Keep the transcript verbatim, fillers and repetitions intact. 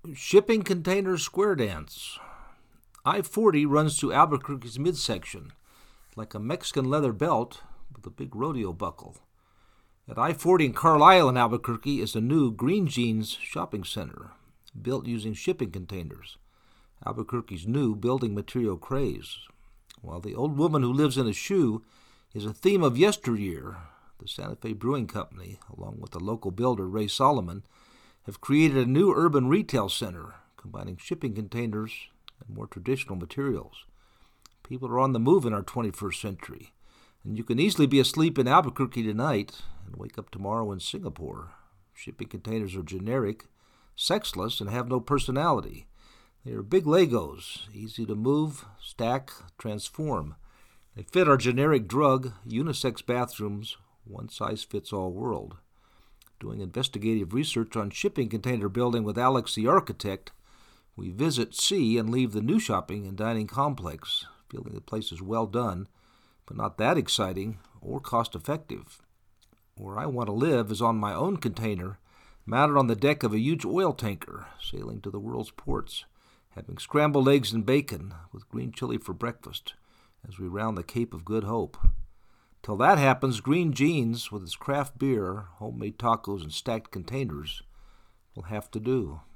Shipping container square dance. I forty runs through Albuquerque's midsection like a Mexican leather belt with a big rodeo buckle. At I forty in Carlisle in Albuquerque is a new Green Jeans shopping center built using shipping containers, Albuquerque's new building material craze. While the old woman who lives in a shoe is a theme of yesteryear, the Santa Fe Brewing Company, along with the local builder Ray Solomon, have created a new urban retail center combining shipping containers and more traditional materials. People are on the move in our twenty-first century, and you can easily be asleep in Albuquerque tonight and wake up tomorrow in Singapore. Shipping containers are generic, sexless, and have no personality. They are big Legos, easy to move, stack, transform. They fit our generic drug, unisex bathrooms, one-size-fits-all world. Doing investigative research on shipping container building with Alex the architect, we visit, see, and leave the new shopping and dining complex, feeling the place is well done, but not that exciting or cost-effective. Where I want to live is on my own container, mounted on the deck of a huge oil tanker, sailing to the world's ports, having scrambled eggs and bacon with green chili for breakfast as we round the Cape of Good Hope. Till that happens, Green Jeans, with its craft beer, homemade tacos, and stacked containers, will have to do.